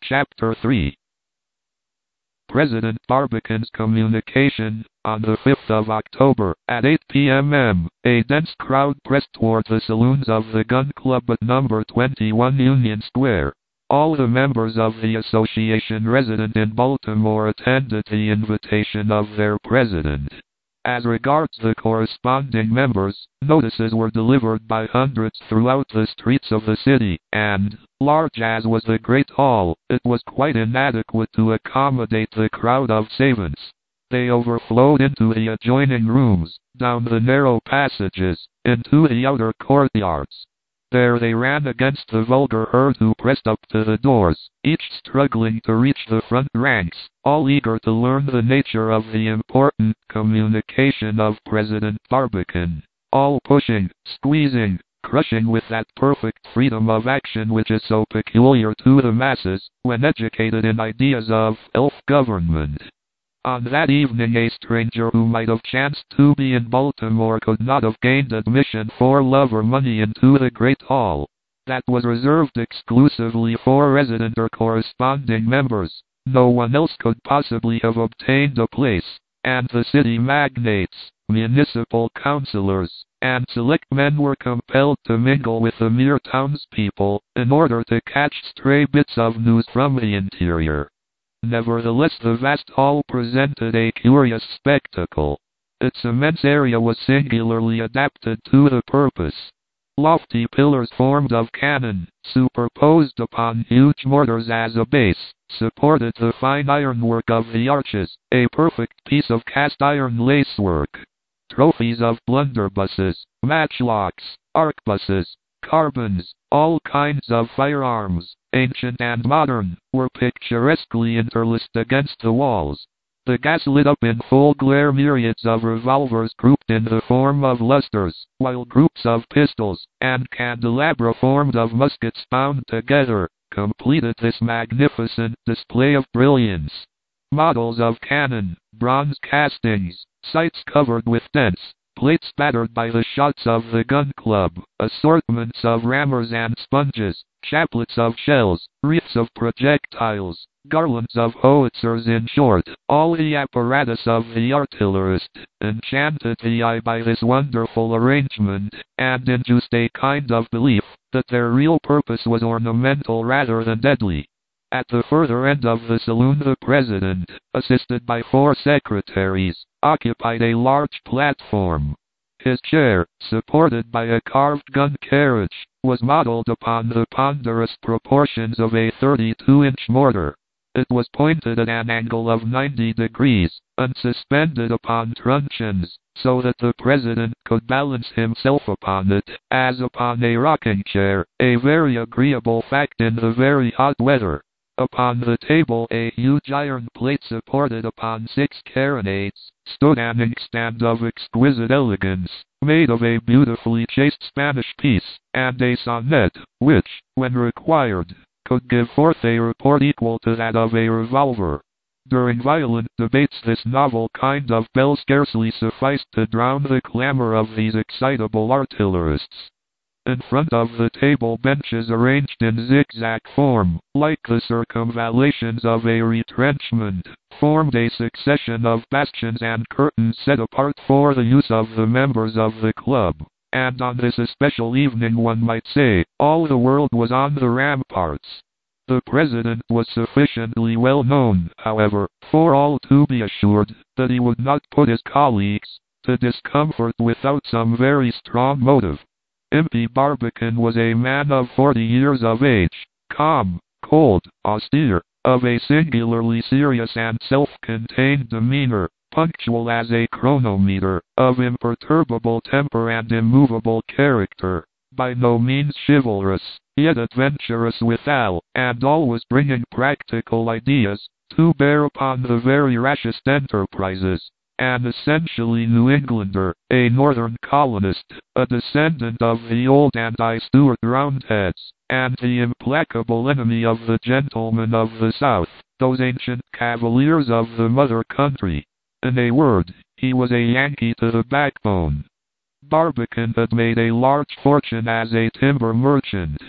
Chapter 3. President Barbican's communication. On the 5th of October, at 8 p.m., a dense crowd pressed toward the saloons of the gun club at number 21 Union Square. All the members of the association resident in Baltimore attended the invitation of their president. As regards the corresponding members, notices were delivered by hundreds throughout the streets of the city, and, large as was the great hall, it was quite inadequate to accommodate the crowd of savants. They overflowed into the adjoining rooms, down the narrow passages, into the outer courtyards. There they ran against the vulgar herd who pressed up to the doors, each struggling to reach the front ranks, all eager to learn the nature of the important communication of President Barbican, all pushing, squeezing, crushing with that perfect freedom of action which is so peculiar to the masses, when educated in ideas of self-government. On that evening a stranger who might have chanced to be in Baltimore could not have gained admission for love or money into the great hall. That was reserved exclusively for resident or corresponding members. No one else could possibly have obtained a place, and the city magnates, municipal councilors, and select men were compelled to mingle with the mere townspeople, in order to catch stray bits of news from the interior. Nevertheless, the vast hall presented a curious spectacle. Its immense area was singularly adapted to the purpose. Lofty pillars formed of cannon, superposed upon huge mortars as a base, supported the fine ironwork of the arches, a perfect piece of cast-iron lacework. Trophies of blunderbusses, matchlocks, arquebuses, carbines, all kinds of firearms, ancient and modern, were picturesquely interlaced against the walls. The gas lit up in full glare myriads of revolvers grouped in the form of lustres, while groups of pistols, and candelabra formed of muskets bound together, completed this magnificent display of brilliance. Models of cannon, bronze castings, sights covered with dents, plates battered by the shots of the gun club, assortments of rammers and sponges, chaplets of shells, wreaths of projectiles, garlands of howitzers, in short, all the apparatus of the artillerist, enchanted the eye by this wonderful arrangement, and induced a kind of belief that their real purpose was ornamental rather than deadly. At the further end of the saloon the president, assisted by 4 secretaries, occupied a large platform. His chair, supported by a carved gun carriage, was modeled upon the ponderous proportions of a 32-inch mortar. It was pointed at an angle of 90 degrees, and suspended upon truncheons, so that the president could balance himself upon it, as upon a rocking chair, a very agreeable fact in the very hot weather. Upon the table a huge iron plate supported upon 6 carronades, stood an inkstand of exquisite elegance, made of a beautifully chased Spanish piece, and a sonnet, which, when required, could give forth a report equal to that of a revolver. During violent debates this novel kind of bell scarcely sufficed to drown the clamor of these excitable artillerists. In front of the table benches arranged in zigzag form, like the circumvallations of a retrenchment, formed a succession of bastions and curtains set apart for the use of the members of the club. And on this especial evening, one might say, all the world was on the ramparts. The president was sufficiently well known, however, for all to be assured that he would not put his colleagues to discomfort without some very strong motive. Impey Barbican was a man of 40 years of age, calm, cold, austere, of a singularly serious and self-contained demeanor, punctual as a chronometer, of imperturbable temper and immovable character, by no means chivalrous, yet adventurous withal, and always bringing practical ideas to bear upon the very rashest enterprises. An essentially New Englander, a northern colonist, a descendant of the old anti-Stuart Roundheads, and the implacable enemy of the gentlemen of the South, those ancient cavaliers of the mother country. In a word, he was a Yankee to the backbone. Barbican had made a large fortune as a timber merchant.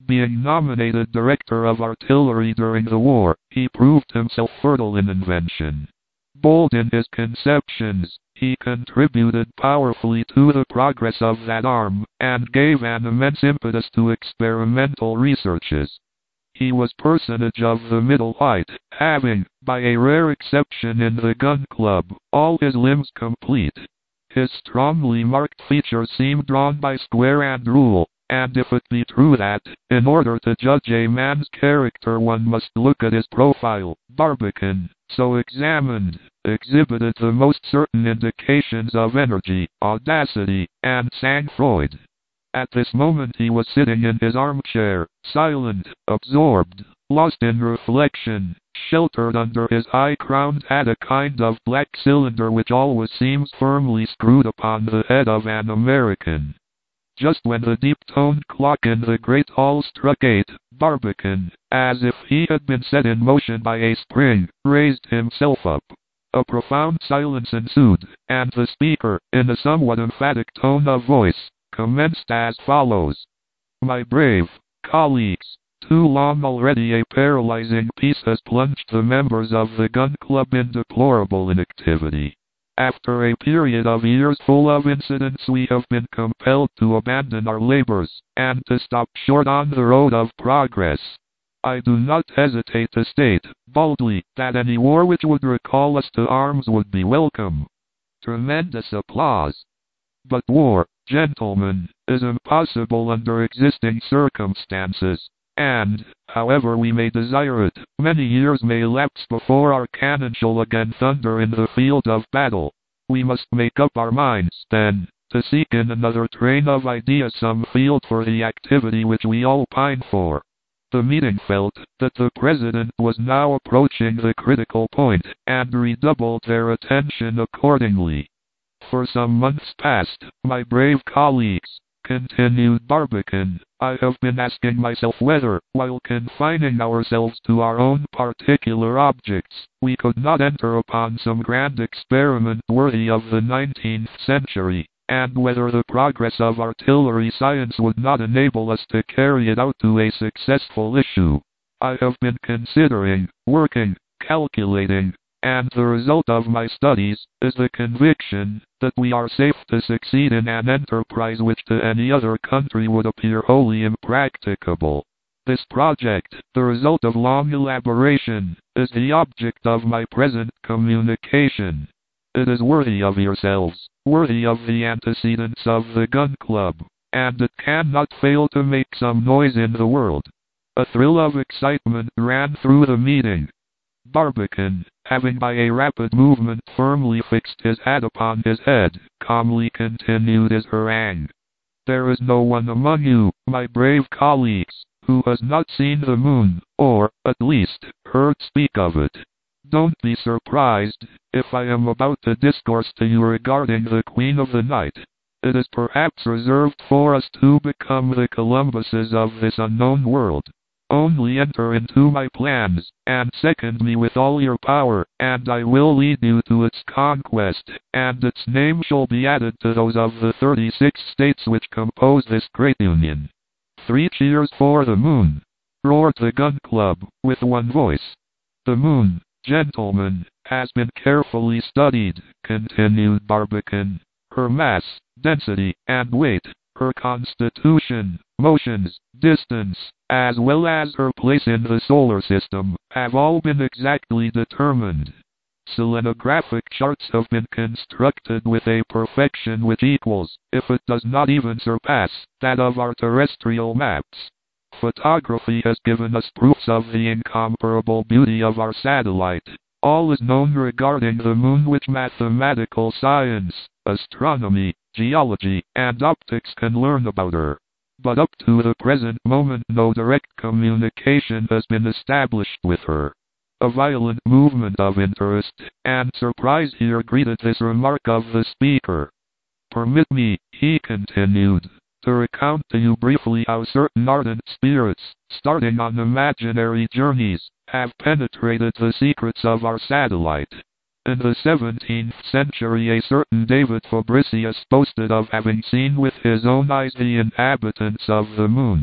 Being nominated Director of Artillery during the war, he proved himself fertile in invention. Bold in his conceptions, he contributed powerfully to the progress of that arm, and gave an immense impetus to experimental researches. He was personage of the middle height, having, by a rare exception in the gun club, all his limbs complete. His strongly marked features seem drawn by square and rule, and if it be true that, in order to judge a man's character one must look at his profile, Barbicane, so examined, exhibited the most certain indications of energy, audacity, and sang-froid. At this moment he was sitting in his armchair, silent, absorbed, lost in reflection, sheltered under his high-crowned hat, a kind of black cylinder which always seems firmly screwed upon the head of an American. Just when the deep-toned clock in the great hall struck 8, Barbicane, as if he had been set in motion by a spring, raised himself up. A profound silence ensued, and the speaker, in a somewhat emphatic tone of voice, commenced as follows. My brave colleagues, too long already a paralyzing peace has plunged the members of the Gun Club in deplorable inactivity. After a period of years full of incidents we have been compelled to abandon our labors, and to stop short on the road of progress. I do not hesitate to state, boldly, that any war which would recall us to arms would be welcome. Tremendous applause. But war, gentlemen, is impossible under existing circumstances, and, however we may desire it, many years may elapse before our cannon shall again thunder in the field of battle. We must make up our minds, then, to seek in another train of ideas some field for the activity which we all pine for. The meeting felt that the President was now approaching the critical point, and redoubled their attention accordingly. For some months past, my brave colleagues, continued Barbicane, I have been asking myself whether, while confining ourselves to our own particular objects, we could not enter upon some grand experiment worthy of the 19th century, and whether the progress of artillery science would not enable us to carry it out to a successful issue. I have been considering, working, calculating, and the result of my studies is the conviction that we are safe to succeed in an enterprise which to any other country would appear wholly impracticable. This project, the result of long elaboration, is the object of my present communication. It is worthy of yourselves, worthy of the antecedents of the Gun Club, and it cannot fail to make some noise in the world. A thrill of excitement ran through the meeting. Barbicane, having by a rapid movement firmly fixed his hat upon his head, calmly continued his harangue. There is no one among you, my brave colleagues, who has not seen the moon, or, at least, heard speak of it. Don't be surprised if I am about to discourse to you regarding the Queen of the Night. It is perhaps reserved for us to become the Columbuses of this unknown world. Only enter into my plans, and second me with all your power, and I will lead you to its conquest, and its name shall be added to those of the 36 states which compose this great union. 3 cheers for the moon! Roared the Gun Club, with one voice. The moon, gentlemen, has been carefully studied, continued Barbicane. Her mass, density, and weight, her constitution, motions, distance, as well as her place in the solar system, have all been exactly determined. Selenographic charts have been constructed with a perfection which equals, if it does not even surpass, that of our terrestrial maps. Photography has given us proofs of the incomparable beauty of our satellite. All is known regarding the moon which mathematical science, astronomy, geology, and optics can learn about her. But up to the present moment no direct communication has been established with her. A violent movement of interest and surprise here greeted this remark of the speaker. Permit me, he continued, to recount to you briefly how certain ardent spirits, starting on imaginary journeys, have penetrated the secrets of our satellite. In the 17th century a certain David Fabricius boasted of having seen with his own eyes the inhabitants of the moon.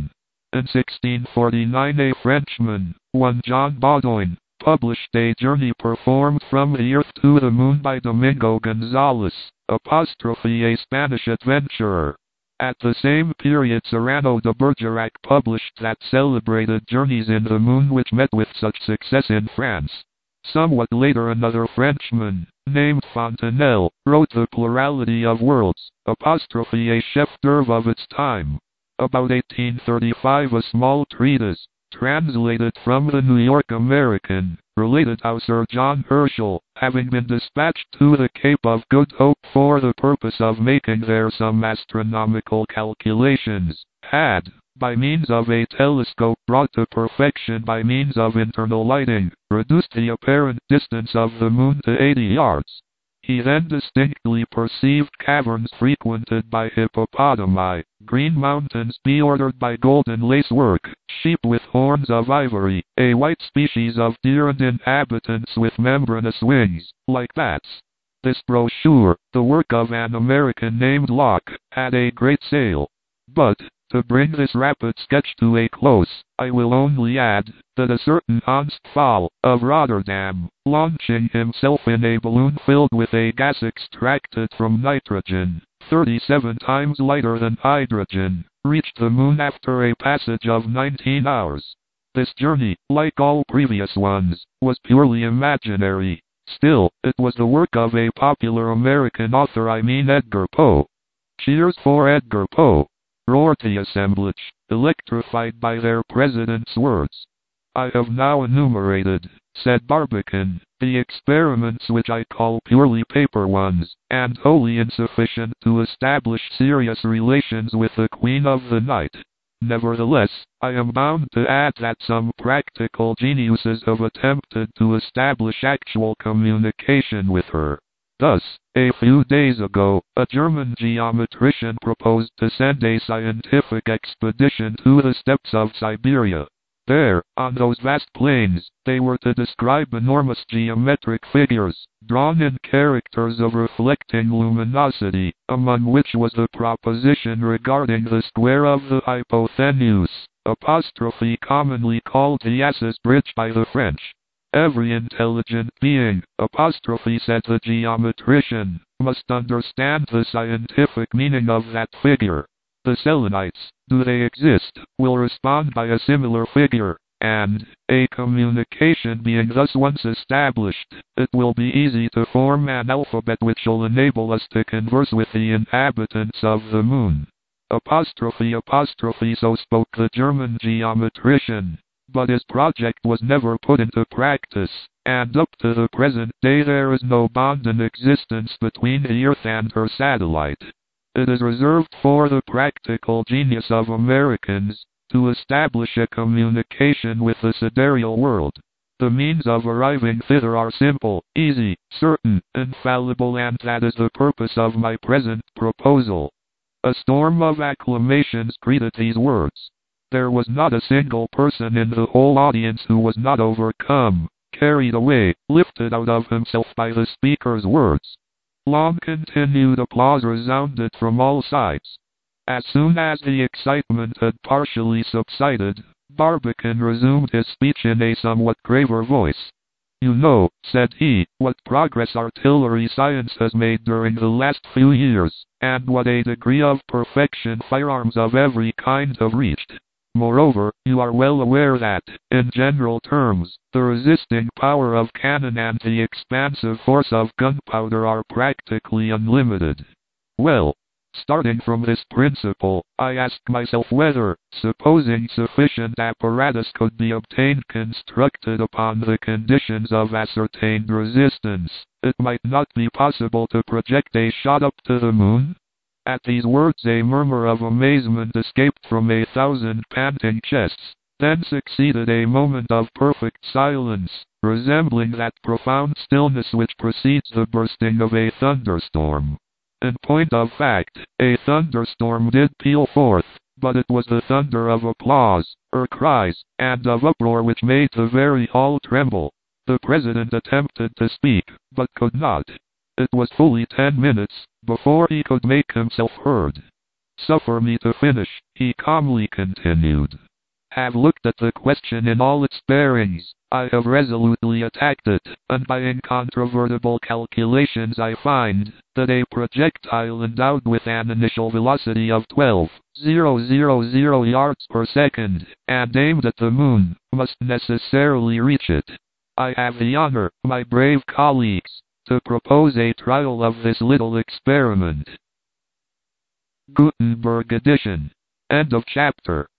In 1649 a Frenchman, one John Baudouin, published a journey performed from the Earth to the Moon by Domingo Gonzalez, a Spanish adventurer. At the same period Cyrano de Bergerac published that celebrated Journeys in the Moon which met with such success in France. Somewhat later another Frenchman, named Fontenelle, wrote The Plurality of Worlds, a chef-d'oeuvre of its time. About 1835 a small treatise, translated from the New York American, related how Sir John Herschel, having been dispatched to the Cape of Good Hope for the purpose of making there some astronomical calculations, had, by means of a telescope brought to perfection by means of internal lighting, reduced the apparent distance of the Moon to 80 yards. He then distinctly perceived caverns frequented by hippopotami, green mountains bordered by golden lacework, sheep with horns of ivory, a white species of deer and inhabitants with membranous wings, like bats. This brochure, the work of an American named Locke, had a great sale. But, to bring this rapid sketch to a close, I will only add that a certain Hans Pfaall, of Rotterdam, launching himself in a balloon filled with a gas extracted from nitrogen, 37 times lighter than hydrogen, reached the Moon after a passage of 19 hours. This journey, like all previous ones, was purely imaginary. Still, it was the work of a popular American author, I mean Edgar Poe. Cheers for Edgar Poe! Roared the assemblage, electrified by their president's words. I have now enumerated, said Barbicane, the experiments which I call purely paper ones, and wholly insufficient to establish serious relations with the Queen of the Night. Nevertheless, I am bound to add that some practical geniuses have attempted to establish actual communication with her. Thus, a few days ago, a German geometrician proposed to send a scientific expedition to the steppes of Siberia. There, on those vast plains, they were to describe enormous geometric figures, drawn in characters of reflecting luminosity, among which was the proposition regarding the square of the hypotenuse, commonly called the Ass's Bridge by the French. Every intelligent being, said the geometrician, must understand the scientific meaning of that figure. The Selenites, do they exist, will respond by a similar figure, and, a communication being thus once established, it will be easy to form an alphabet which will enable us to converse with the inhabitants of the Moon. So spoke the German geometrician. But his project was never put into practice, and up to the present day there is no bond in existence between the Earth and her satellite. It is reserved for the practical genius of Americans to establish a communication with the sidereal world. The means of arriving thither are simple, easy, certain, infallible, and that is the purpose of my present proposal. A storm of acclamations greeted these words. There was not a single person in the whole audience who was not overcome, carried away, lifted out of himself by the speaker's words. Long continued applause resounded from all sides. As soon as the excitement had partially subsided, Barbicane resumed his speech in a somewhat graver voice. You know, said he, what progress artillery science has made during the last few years, and what a degree of perfection firearms of every kind have reached. Moreover, you are well aware that, in general terms, the resisting power of cannon and the expansive force of gunpowder are practically unlimited. Well, starting from this principle, I ask myself whether, supposing sufficient apparatus could be obtained constructed upon the conditions of ascertained resistance, it might not be possible to project a shot up to the Moon? At these words a murmur of amazement escaped from 1,000 panting chests. Then succeeded a moment of perfect silence, resembling that profound stillness which precedes the bursting of a thunderstorm. In point of fact, a thunderstorm did peal forth, but it was the thunder of applause, cries, and of uproar which made the very hall tremble. The president attempted to speak, but could not. It was fully 10 minutes before he could make himself heard. Suffer me to finish, he calmly continued. have looked at the question in all its bearings. I have resolutely attacked it, and by incontrovertible calculations I find that a projectile endowed with an initial velocity of 12,000 yards per second, and aimed at the moon, must necessarily reach it. I have the honor, my brave colleagues, to propose a trial of this little experiment. Gutenberg edition. End of chapter.